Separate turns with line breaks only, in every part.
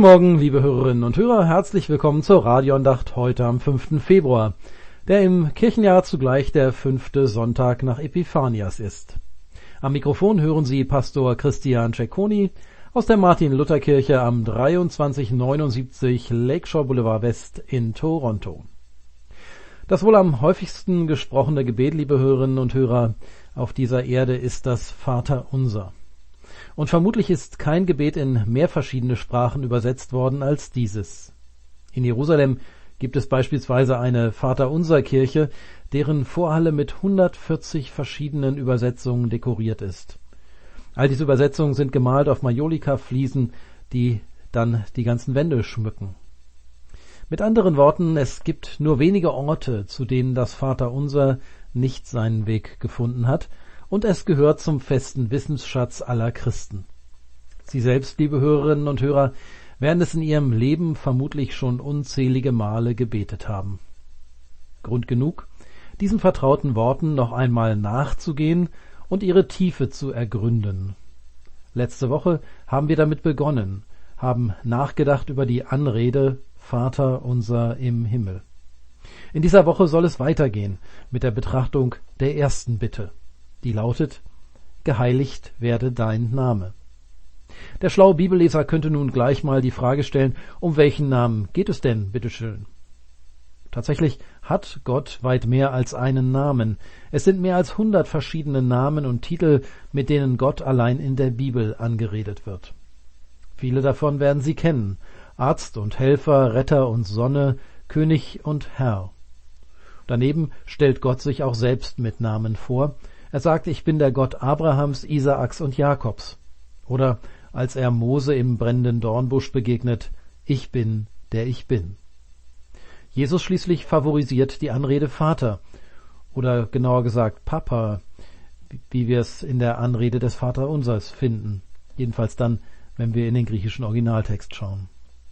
Morgen, liebe Hörerinnen und Hörer, herzlich willkommen zur Radioandacht heute am 5. Februar, der im Kirchenjahr zugleich der 5. Sonntag nach Epiphanias ist. Am Mikrofon hören Sie Pastor Christian Cecconi aus der Martin-Luther-Kirche am 2379 Lakeshore Boulevard West in Toronto. Das wohl am häufigsten gesprochene Gebet, liebe Hörerinnen und Hörer, auf dieser Erde ist das Vaterunser. Und vermutlich ist kein Gebet in mehr verschiedene Sprachen übersetzt worden als dieses. In Jerusalem gibt es beispielsweise eine Vaterunser-Kirche, deren Vorhalle mit 140 verschiedenen Übersetzungen dekoriert ist. All diese Übersetzungen sind gemalt auf Majolika-Fliesen, die dann die ganzen Wände schmücken. Mit anderen Worten, es gibt nur wenige Orte, zu denen das Vaterunser nicht seinen Weg gefunden hat, und es gehört zum festen Wissensschatz aller Christen. Sie selbst, liebe Hörerinnen und Hörer, werden es in ihrem Leben vermutlich schon unzählige Male gebetet haben. Grund genug, diesen vertrauten Worten noch einmal nachzugehen und ihre Tiefe zu ergründen. Letzte Woche haben wir damit begonnen, haben nachgedacht über die Anrede Vater unser im Himmel. In dieser Woche soll es weitergehen mit der Betrachtung der ersten Bitte. Die lautet, geheiligt werde dein Name. Der schlaue Bibelleser könnte nun gleich mal die Frage stellen, um welchen Namen geht es denn, bitteschön? Tatsächlich hat Gott weit mehr als einen Namen. Es sind mehr als 100 verschiedene Namen und Titel, mit denen Gott allein in der Bibel angeredet wird. Viele davon werden Sie kennen. Arzt und Helfer, Retter und Sonne, König und Herr. Daneben stellt Gott sich auch selbst mit Namen vor. Er sagt, ich bin der Gott Abrahams, Isaaks und Jakobs. Oder als er Mose im brennenden Dornbusch begegnet, ich bin, der ich bin. Jesus schließlich favorisiert die Anrede Vater oder genauer gesagt Papa, wie wir es in der Anrede des Vaterunsers finden. Jedenfalls dann, wenn wir in den griechischen Originaltext schauen.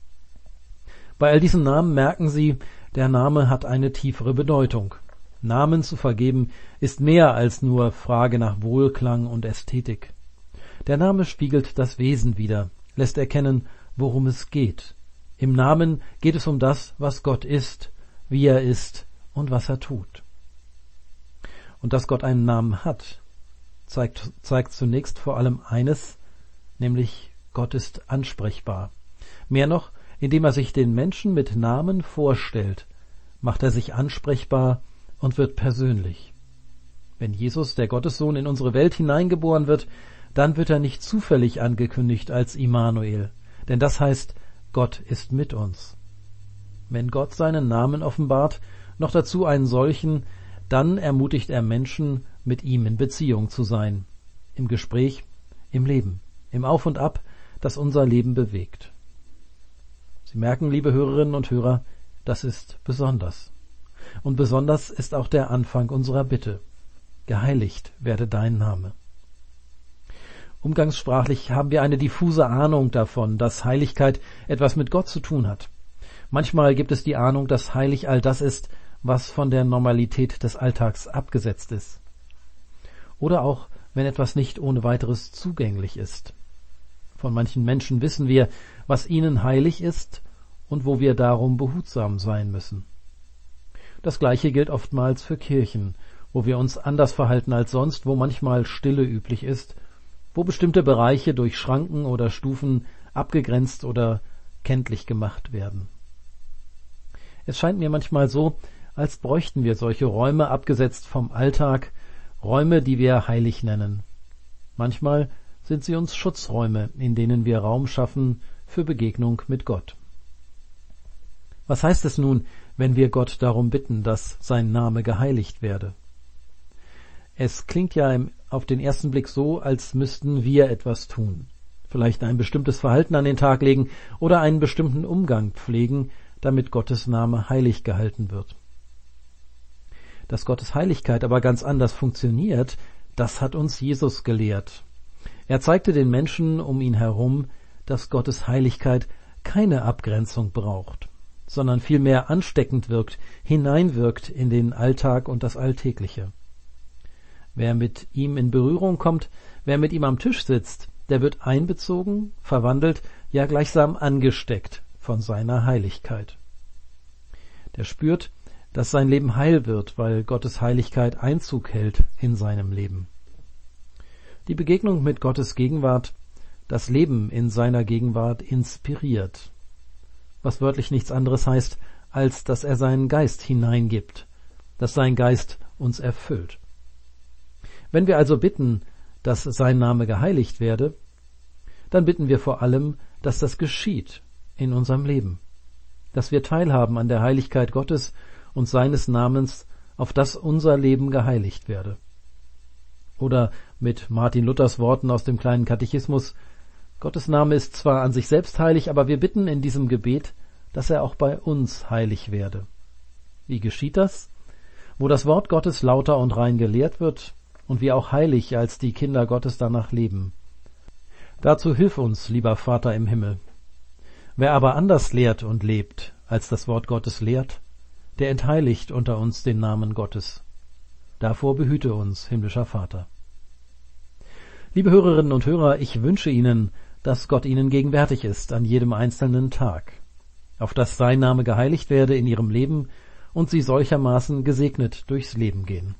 Bei all diesen Namen merken Sie, der Name hat eine tiefere Bedeutung. Namen zu vergeben ist mehr als nur Frage nach Wohlklang und Ästhetik. Der Name spiegelt das Wesen wider, lässt erkennen, worum es geht. Im Namen geht es um das, was Gott ist, wie er ist und was er tut. Und dass Gott einen Namen hat, zeigt zunächst vor allem eines, nämlich Gott ist ansprechbar. Mehr noch, indem er sich den Menschen mit Namen vorstellt, macht er sich ansprechbar und wird persönlich. Wenn Jesus, der Gottessohn, in unsere Welt hineingeboren wird, dann wird er nicht zufällig angekündigt als Immanuel, denn das heißt, Gott ist mit uns. Wenn Gott seinen Namen offenbart, noch dazu einen solchen, dann ermutigt er Menschen, mit ihm in Beziehung zu sein, im Gespräch, im Leben, im Auf und Ab, das unser Leben bewegt. Sie merken, liebe Hörerinnen und Hörer, das ist besonders. Und besonders ist auch der Anfang unserer Bitte. Geheiligt werde dein Name. Umgangssprachlich haben wir eine diffuse Ahnung davon, dass Heiligkeit etwas mit Gott zu tun hat. Manchmal gibt es die Ahnung, dass heilig all das ist, was von der Normalität des Alltags abgesetzt ist. Oder auch, wenn etwas nicht ohne weiteres zugänglich ist. Von manchen Menschen wissen wir, was ihnen heilig ist und wo wir darum behutsam sein müssen. Das Gleiche gilt oftmals für Kirchen, wo wir uns anders verhalten als sonst, wo manchmal Stille üblich ist, wo bestimmte Bereiche durch Schranken oder Stufen abgegrenzt oder kenntlich gemacht werden. Es scheint mir manchmal so, als bräuchten wir solche Räume abgesetzt vom Alltag, Räume, die wir heilig nennen. Manchmal sind sie uns Schutzräume, in denen wir Raum schaffen für Begegnung mit Gott. Was heißt es nun, wenn wir Gott darum bitten, dass sein Name geheiligt werde? Es klingt ja auf den ersten Blick so, als müssten wir etwas tun. Vielleicht ein bestimmtes Verhalten an den Tag legen oder einen bestimmten Umgang pflegen, damit Gottes Name heilig gehalten wird. Dass Gottes Heiligkeit aber ganz anders funktioniert, das hat uns Jesus gelehrt. Er zeigte den Menschen um ihn herum, dass Gottes Heiligkeit keine Abgrenzung braucht, sondern vielmehr ansteckend wirkt, hineinwirkt in den Alltag und das Alltägliche. Wer mit ihm in Berührung kommt, wer mit ihm am Tisch sitzt, der wird einbezogen, verwandelt, ja gleichsam angesteckt von seiner Heiligkeit. Der spürt, dass sein Leben heil wird, weil Gottes Heiligkeit Einzug hält in seinem Leben. Die Begegnung mit Gottes Gegenwart, das Leben in seiner Gegenwart inspiriert, was wörtlich nichts anderes heißt, als dass er seinen Geist hineingibt, dass sein Geist uns erfüllt. Wenn wir also bitten, dass sein Name geheiligt werde, dann bitten wir vor allem, dass das geschieht in unserem Leben, dass wir teilhaben an der Heiligkeit Gottes und seines Namens, auf dass unser Leben geheiligt werde. Oder mit Martin Luthers Worten aus dem kleinen Katechismus: Gottes Name ist zwar an sich selbst heilig, aber wir bitten in diesem Gebet, dass er auch bei uns heilig werde. Wie geschieht das? Wo das Wort Gottes lauter und rein gelehrt wird und wir auch heilig als die Kinder Gottes danach leben. Dazu hilf uns, lieber Vater im Himmel. Wer aber anders lehrt und lebt, als das Wort Gottes lehrt, der entheiligt unter uns den Namen Gottes. Davor behüte uns, himmlischer Vater. Liebe Hörerinnen und Hörer, ich wünsche Ihnen, dass Gott Ihnen gegenwärtig ist an jedem einzelnen Tag, auf dass sein Name geheiligt werde in Ihrem Leben und Sie solchermaßen gesegnet durchs Leben gehen.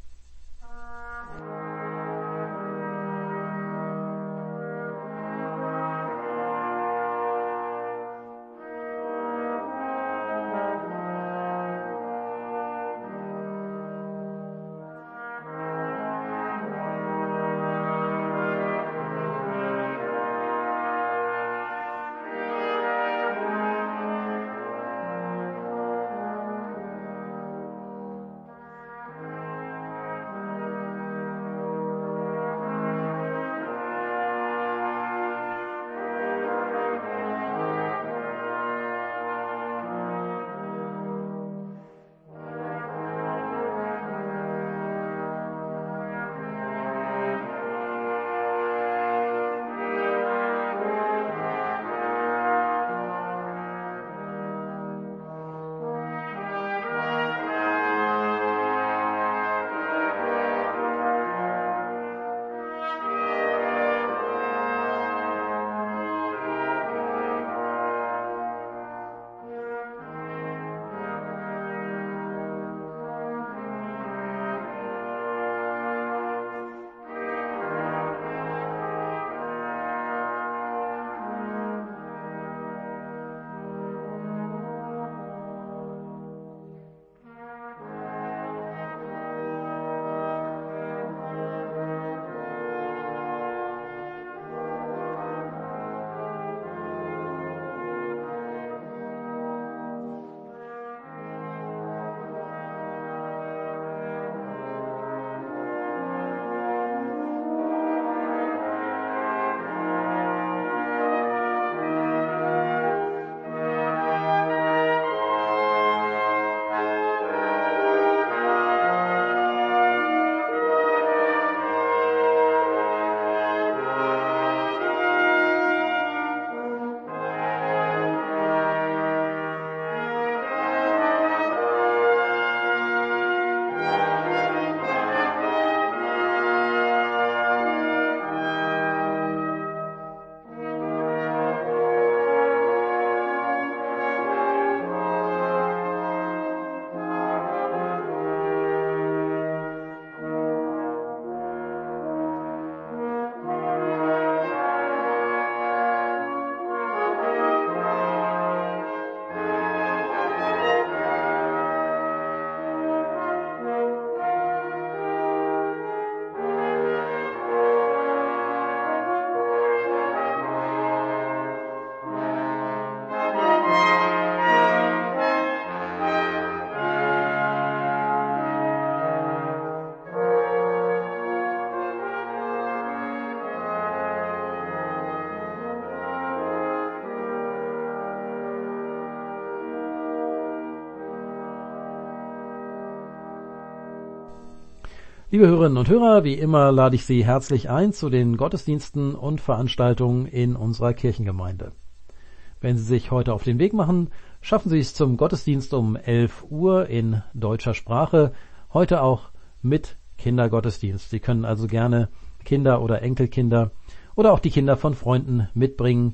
Liebe Hörerinnen und Hörer, wie immer lade ich Sie herzlich ein zu den Gottesdiensten und Veranstaltungen in unserer Kirchengemeinde. Wenn Sie sich heute auf den Weg machen, schaffen Sie es zum Gottesdienst um 11 Uhr in deutscher Sprache, heute auch mit Kindergottesdienst. Sie können also gerne Kinder oder Enkelkinder oder auch die Kinder von Freunden mitbringen.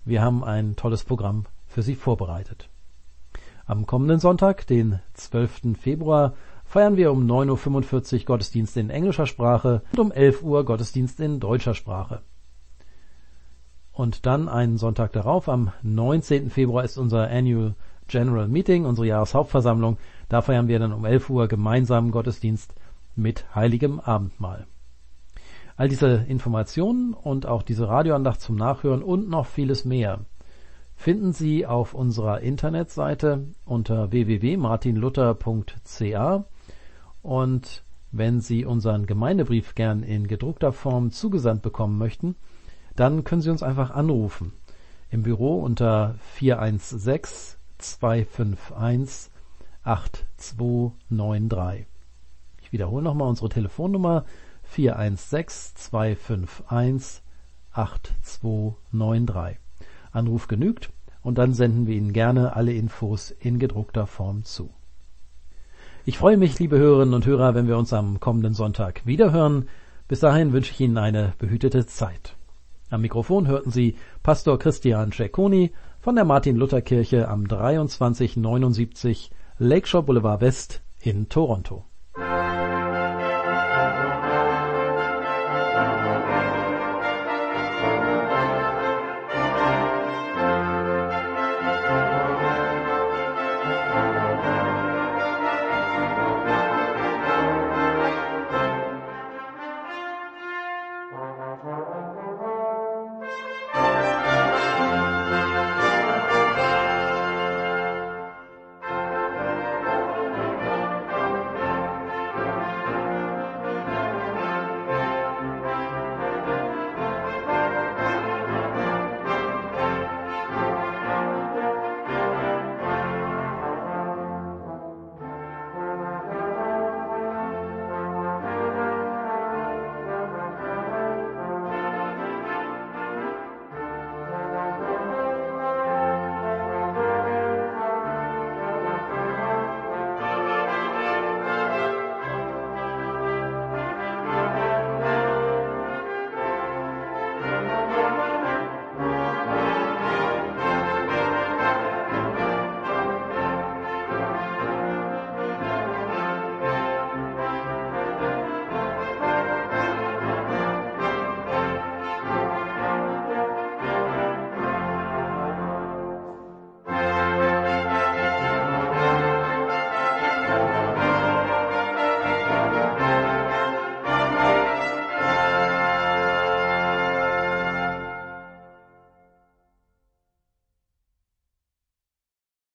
Wir haben ein tolles Programm für Sie vorbereitet. Am kommenden Sonntag, den 12. Februar, feiern wir um 9.45 Uhr Gottesdienst in englischer Sprache und um 11 Uhr Gottesdienst in deutscher Sprache. Und dann einen Sonntag darauf, am 19. Februar, ist unser Annual General Meeting, unsere Jahreshauptversammlung. Da feiern wir dann um 11 Uhr gemeinsamen Gottesdienst mit heiligem Abendmahl. All diese Informationen und auch diese Radioandacht zum Nachhören und noch vieles mehr finden Sie auf unserer Internetseite unter www.martinluther.ca. Und wenn Sie unseren Gemeindebrief gern in gedruckter Form zugesandt bekommen möchten, dann können Sie uns einfach anrufen im Büro unter 416 251 8293. Ich wiederhole nochmal unsere Telefonnummer 416 251 8293. Anruf genügt und dann senden wir Ihnen gerne alle Infos in gedruckter Form zu. Ich freue mich, liebe Hörerinnen und Hörer, wenn wir uns am kommenden Sonntag wiederhören. Bis dahin wünsche ich Ihnen eine behütete Zeit. Am Mikrofon hörten Sie Pastor Christian Cecconi von der Martin-Luther-Kirche am 2379 Lakeshore Boulevard West in Toronto.